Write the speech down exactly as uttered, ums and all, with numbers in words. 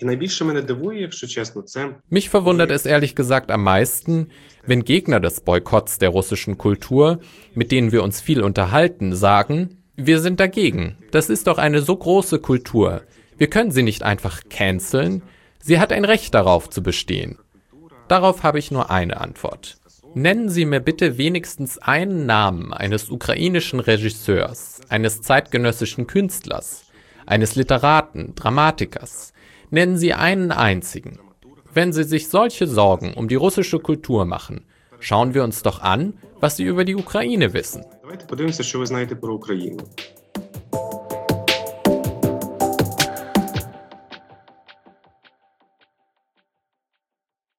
найбільше мене дивує, якщо чесно, це Mich verwundert es ehrlich gesagt am meisten, wenn Gegner des Boykotts der russischen Kultur, mit denen wir uns viel unterhalten, sagen, wir sind dagegen. Das ist doch eine so große Kultur. Wir können sie nicht einfach canceln. Sie hat ein Recht darauf zu bestehen. Darauf habe ich nur eine Antwort. Nennen Sie mir bitte wenigstens einen Namen eines ukrainischen Regisseurs, eines zeitgenössischen Künstlers, eines Literaten, Dramatikers. Nennen Sie einen einzigen. Wenn Sie sich solche Sorgen um die russische Kultur machen, schauen wir uns doch an, was Sie über die Ukraine wissen. давайте подивимося, що ви знаєте про Україну.